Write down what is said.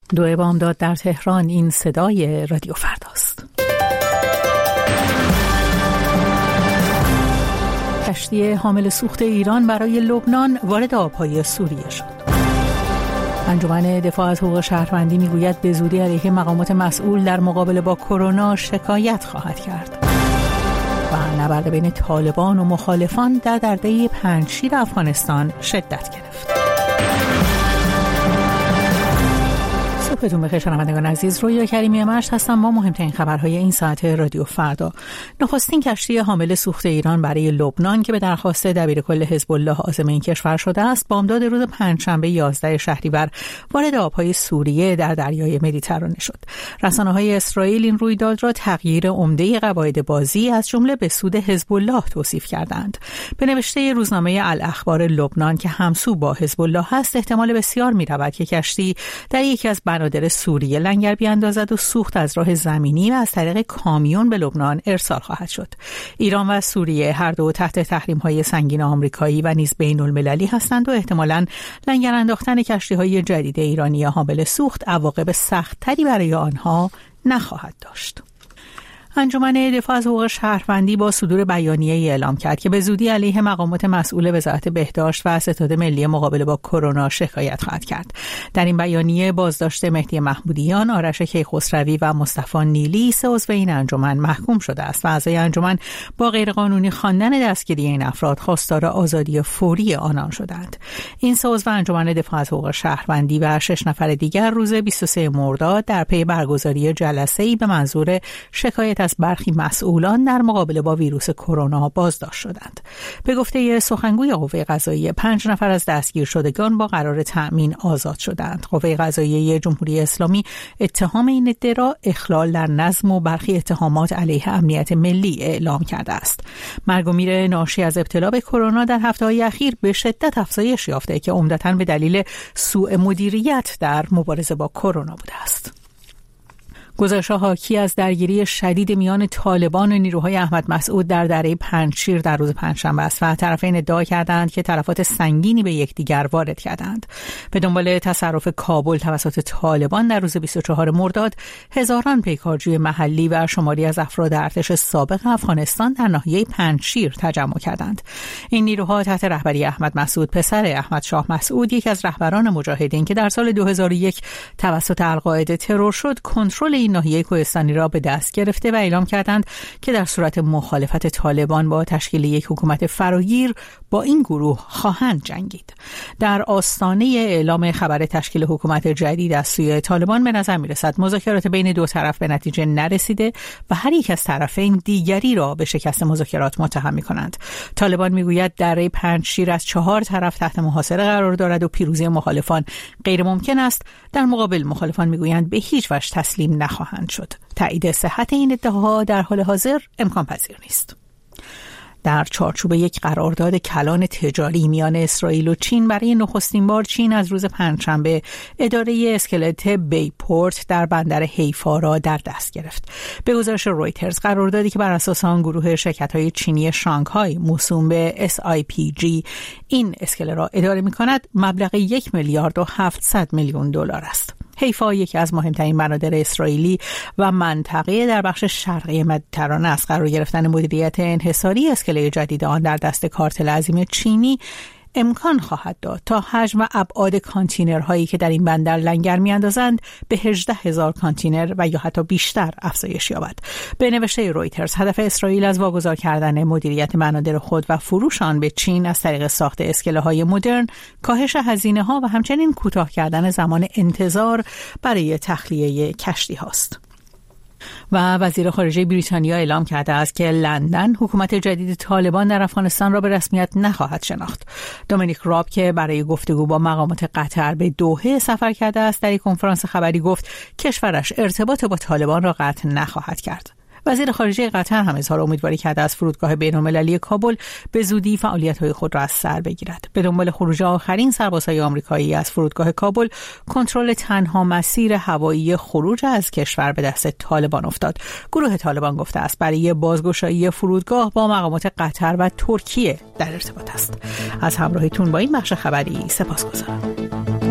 دو بامداد در تهران. این صدای رادیو فرداست. کشتی حامل سوخت ایران برای لبنان وارد آبهای سوریه شد. انجمن دفاع از حقوق شهروندی میگوید به زودی علیه مقامات مسئول در مقابله با کرونا شکایت خواهد کرد. و نبرد بین طالبان و مخالفان در درده پنجشیر افغانستان شدت گرفت. صبحتون بخیر شنوندگان عزیز، رویا کریمی مشت هستم با مهمترین خبرهای این ساعت رادیو فردا. نخستین کشتی حامل سوخت ایران برای لبنان که به درخواست دبیرکل حزب الله عازم این کشور شده است، بامداد روز پنجشنبه 11 شهریور وارد آبهای سوریه در دریای مدیترانه شد. رسانه‌های اسرائیل این رویداد را تغییر عمده قواعد بازی از جمله به سود حزب الله توصیف کردند. به نوشته روزنامه الاخبار لبنان که همسو با حزب الله است، احتمال بسیار می‌رود که کشتی در یکی از بنادر سوریه لنگر بیاندازد و سوخت از راه زمینی و از طریق کامیون به لبنان ارسال خواهد شد. ایران و سوریه هر دو تحت تحریم‌های سنگین آمریکایی و نیز بین‌المللی هستند و احتمالاً لنگر انداختن کشتی‌های جدید ایرانی حامل سوخت عواقب سخت‌تری برای آنها نخواهد داشت. انجمن دفاع از حقوق شهروندی با صدور بیانیه‌ای اعلام کرد که به زودی علیه مقامات مسئول وزارت بهداشت و ستاد ملی مقابله با کرونا شکایت خواهد کرد. در این بیانیه بازداشت مهدی محمودیان، آرش کیخسروی و مصطفی نیلی سه عضو این انجمن محکوم شده است و اعضای انجمن با غیرقانونی خواندن دستگیری این افراد خواستار آزادی فوری آنان شدند. این سه عضو انجمن دفاع از حقوق شهروندی و 6 نفر دیگر روز 23 مرداد در پی برگزاری جلسه‌ای به منظور شکایت از برخی مسئولان در مقابله با ویروس کرونا بازداشت شدند. به گفته سخنگوی قوه قضاییه 5 نفر از دستگیر شدگان با قرار تأمین آزاد شدند. قوه قضاییه جمهوری اسلامی اتهام این عده را اخلال در نظم و برخی اتهامات علیه امنیت ملی اعلام کرده است. مرگ و میر ناشی از ابتلا به کرونا در هفته‌های اخیر به شدت افزایش یافته که عمدتاً به دلیل سوء مدیریت در مبارزه با کرونا بوده است. گزارش‌ها حاکی از درگیری شدید میان طالبان و نیروهای احمد مسعود در دره پنجشیر در روز پنجشنبه است و طرفین ادعا کردند که تلفات سنگینی به یکدیگر وارد کردند. به دنبال تصرف کابل توسط طالبان در روز 24 مرداد، هزاران پیکارجوی محلی و شماری از افراد ارتش سابق افغانستان در ناحیه پنجشیر تجمع کردند. این نیروها تحت رهبری احمد مسعود پسر احمد شاه مسعود، یکی از رهبران مجاهدین که در سال 2001 توسط القاعده ترور شد، کنترل این ناحیه کوهستانی را به دست گرفته و اعلام کردند که در صورت مخالفت طالبان با تشکیل یک حکومت فراگیر با این گروه خواهند جنگید. در آستانه اعلام خبر تشکیل حکومت جدید از سوی طالبان به نظر می‌رسد مذاکرات بین دو طرف به نتیجه نرسیده و هر یک از طرفین دیگری را به شکست مذاکرات متهم می‌کنند. طالبان می‌گوید دره پنجشیر از 4 طرف تحت محاصره قرار دارد و پیروزی مخالفان غیر ممکن است. در مقابل مخالفان می‌گویند به هیچ وجه تسلیم نخواهند شد. تایید صحت این ادعاها در حال حاضر امکان پذیر نیست. در چارچوب یک قرارداد کلان تجاری میان اسرائیل و چین برای نخستین بار چین از روز پنجشنبه اداره اسکلت بیپورت در بندر حیفا را در دست گرفت. به گزارش رویترز، قراردادی که بر اساس آن گروه شرکت‌های چینی شانگهای موسوم به SIPG این اسکله را اداره می‌کند، مبلغ 1 میلیارد و 700 میلیون دلار است. حیفا یکی از مهمترین بنادر اسرائیلی و منطقه در بخش شرقی مدیترانه است. قرار گرفتن مدیریت انحصاری اسکله جدید آن در دست کارتل عظیم چینی امکان خواهد داد تا حجم و ابعاد کانتینرهایی که در این بندر لنگر میاندازند به 18,000 کانتینر و یا حتی بیشتر افزایش یابد. به نوشته رویترز، هدف اسرائیل از واگذار کردن مدیریت بنادر خود و فروش آن به چین از طریق ساخت اسکله‌های مدرن، کاهش هزینه‌ها و همچنین کوتاه کردن زمان انتظار برای تخلیه کشتی هاست. و وزیر خارجه بریتانیا اعلام کرده است که لندن حکومت جدید طالبان در افغانستان را به رسمیت نخواهد شناخت. دومینیک راب که برای گفتگو با مقامات قطر به دوحه سفر کرده است، در یک کنفرانس خبری گفت کشورش ارتباط با طالبان را قطع نخواهد کرد. وزیر خارجه قطر هم اظهار امیدواری کرده از فرودگاه بین‌المللی کابل به زودی فعالیت‌های خود را از سر بگیرد. به دنبال خروج آخرین سربازهای آمریکایی از فرودگاه کابل، کنترل تنها مسیر هوایی خروج از کشور به دست طالبان افتاد. گروه طالبان گفته است برای بازگشایی فرودگاه با مقامات قطر و ترکیه در ارتباط است. از همراهیتون با این بخش خبری سپاسگزارم.